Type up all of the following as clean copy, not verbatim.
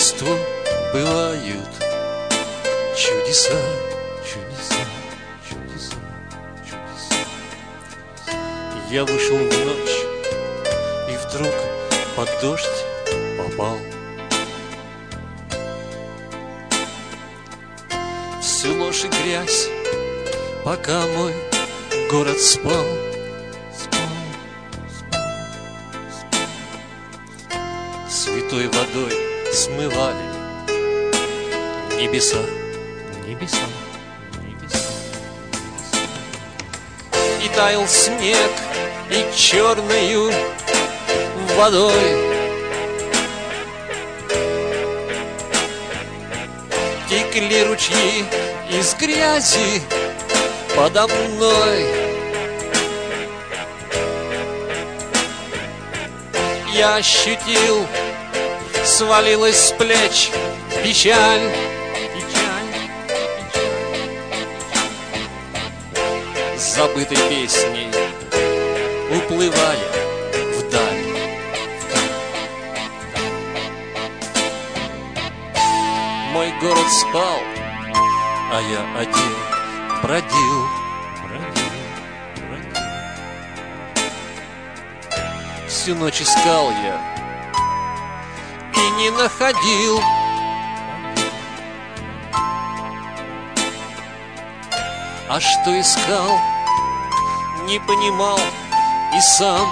Рождеству бывают чудеса, чудеса, чудеса, чудеса. Я вышел в ночь и вдруг под дождь попал. Всю ложь и грязь, пока мой город спал. Святой водой смывали небеса, небеса, небеса, небеса. И таял снег, и черною водой текли ручьи из грязи подо мной. Я ощутил, свалилась с плеч печаль, печаль, печаль. Забытой песней уплывая вдаль. Мой город спал, а я один бродил. Всю ночь искал я и не находил. А что искал, не понимал и сам.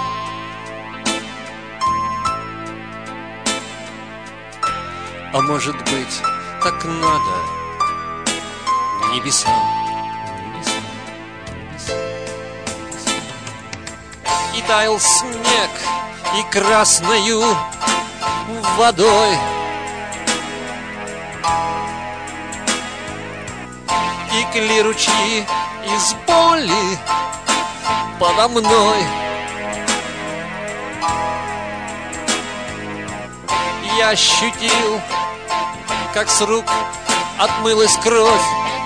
А может быть, так надо небесам, небесам, небесам, небесам. И таял снег, и красною водой текли ручьи из боли подо мной. Я ощутил, как с рук отмылась кровь.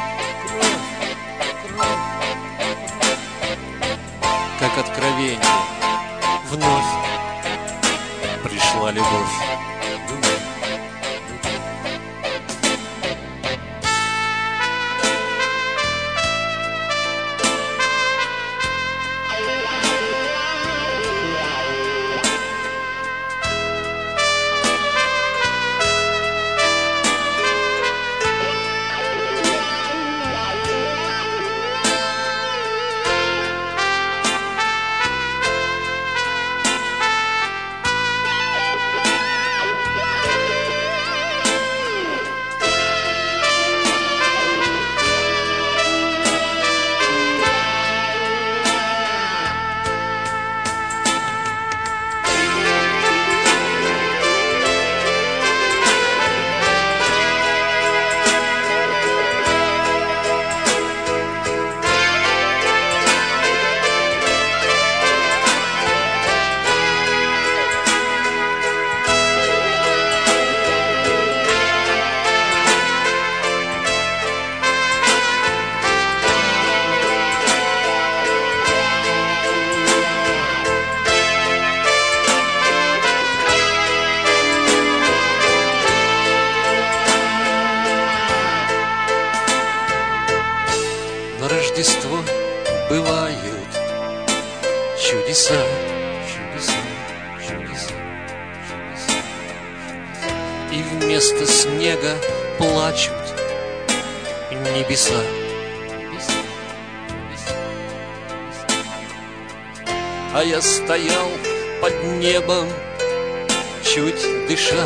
Как откровение вновь пришла любовь. На Рождество бывают чудеса, чудеса, чудеса, чудеса. И вместо снега плачут небеса. А я стоял под небом, чуть дыша.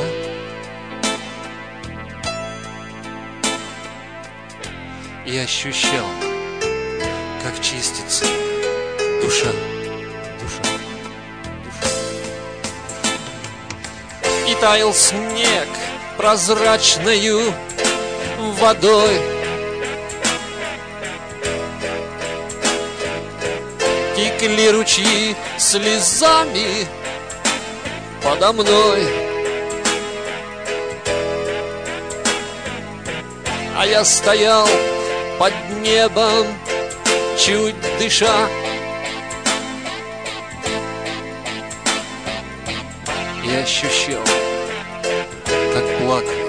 И ощущал, как чистится душа, душа, душа. И таял снег прозрачною водой. Текли ручьи слезами подо мной. А я стоял под небом, чуть дыша. И ощущал, как плакал